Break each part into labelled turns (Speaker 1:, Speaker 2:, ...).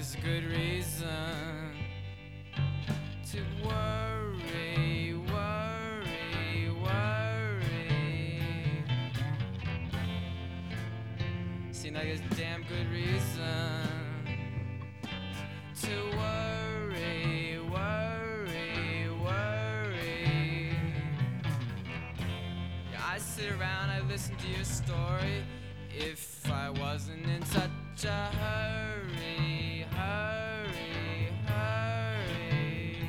Speaker 1: there's a good reason to worry, worry, worry. Seems like there's a damn good reason to worry, worry, worry. Yeah, I sit around, I listen to your story. If I wasn't in such a hurry, hurry, hurry.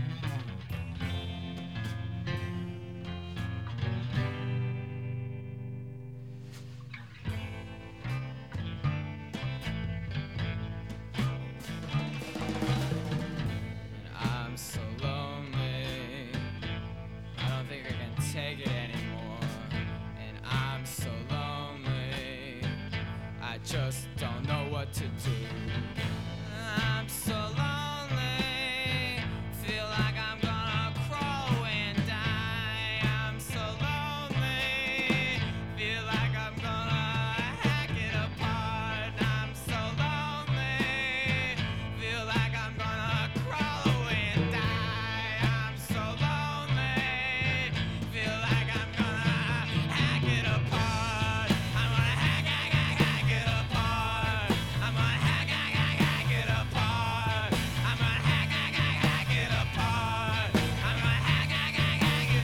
Speaker 1: And I'm so lonely, I don't think I can take it anymore. And I'm so lonely, I just don't know what to do. I'm so lonely, feel like I'm gonna crawl and die. I'm so lonely, feel like I'm gonna hack it apart. I'm so lonely, feel like I'm gonna crawl away and die. I'm so lonely, feel like I'm gonna hack it apart. I'm gonna hack it apart. I'm gonna hack it apart. I'm gonna hack it apart. I'm gonna hack it.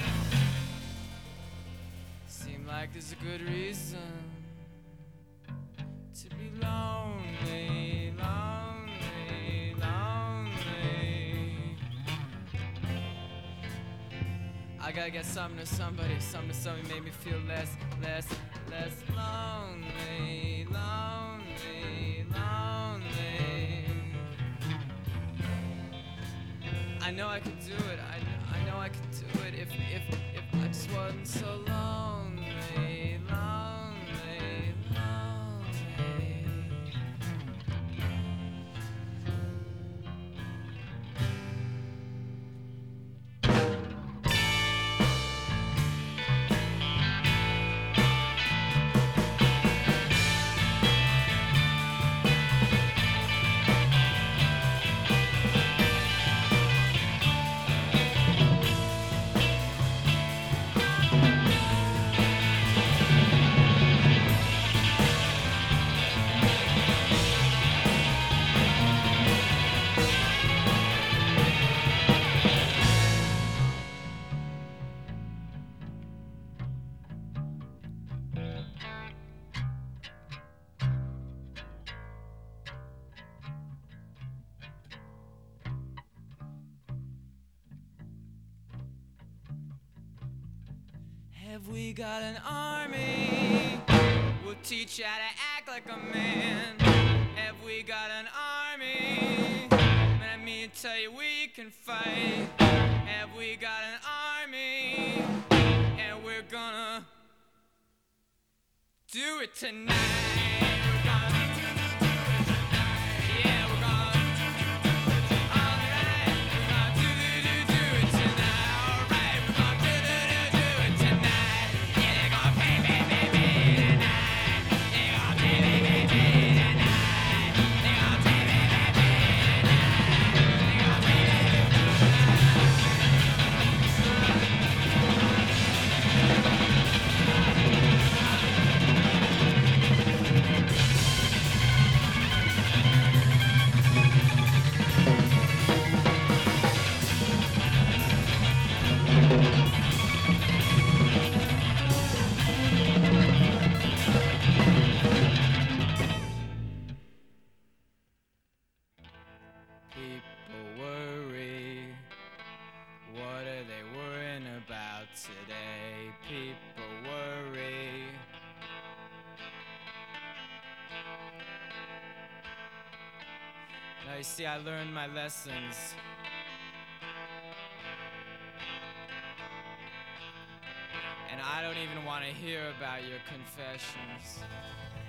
Speaker 1: Seem like there's a good reason to be lonely, lonely, lonely. I gotta get something to somebody, make me feel less lonely, lonely, lonely. I know I could do it. I know I could do it if I just wasn't so lonely, lonely, lonely. Have we got an army? We'll teach you how to act like a man. Have we got an army? Let me tell you we can fight. Have we got an army? And we're gonna do it tonight. We're gonna do it tonight. Yeah, we're gonna all right. We're gonna do it tonight. All right, we're gonna do it tonight. Yeah, they're gonna pay tonight. They're gonna pay tonight. They're gonna pay tonight. They're gonna pay People worry, what are they worrying about today? People worry. Now you see, I learned my lessons. And I don't even want to hear about your confessions.